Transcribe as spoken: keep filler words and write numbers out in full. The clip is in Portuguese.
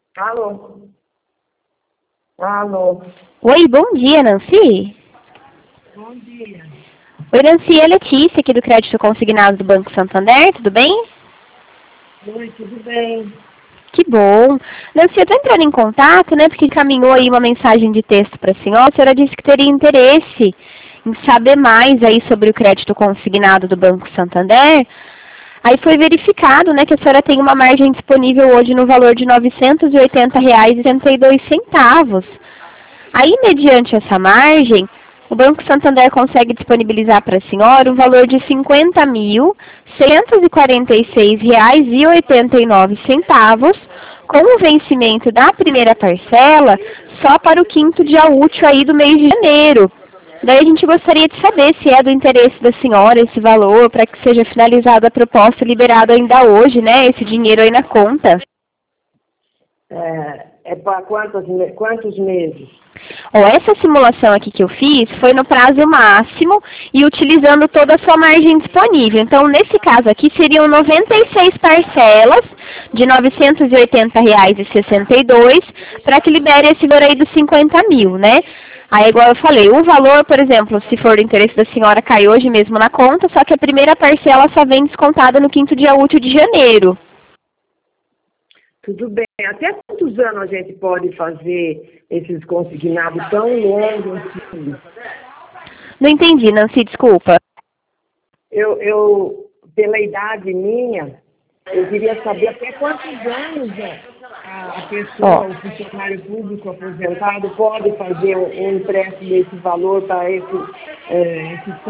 Alô? Alô? Oi, bom dia, Nancy. Bom dia. Oi, Nancy, é a Letícia aqui do Crédito Consignado do Banco Santander, tudo bem? Oi, tudo bem? Que bom. Nancy, eu estou entrando em contato, né, porque encaminhou aí uma mensagem de texto para a senhora. A senhora disse que teria interesse em saber mais aí sobre o crédito consignado do Banco Santander. Aí foi verificado, né, que a senhora tem uma margem disponível hoje no valor de novecentos e oitenta reais e setenta e dois centavos. Aí, mediante essa margem, o Banco Santander consegue disponibilizar para a senhora um valor de cinquenta mil, seiscentos e quarenta e seis reais e oitenta e nove centavos, com o vencimento da primeira parcela só para o quinto dia útil aí do mês de janeiro. Daí a gente gostaria de saber se é do interesse da senhora esse valor, para que seja finalizada a proposta e liberado ainda hoje, né, esse dinheiro aí na conta. É, é para quantos, me- quantos meses? Ó, essa simulação aqui que eu fiz foi no prazo máximo e utilizando toda a sua margem disponível. Então, nesse caso aqui, seriam noventa e seis parcelas de novecentos e oitenta reais e sessenta e dois para que libere esse valor aí dos cinquenta mil, né? Aí, igual eu falei, o valor, por exemplo, se for do interesse da senhora, cai hoje mesmo na conta, só que a primeira parcela só vem descontada no quinto dia útil de janeiro. Tudo bem. Até quantos anos a gente pode fazer esses consignados tão longos assim? Não entendi, Nancy, desculpa. Eu, eu, pela idade minha, eu queria saber até quantos anos é, a, a pessoa, Ó, o funcionário público aposentado, pode fazer um, um empréstimo desse valor para esse, é, esse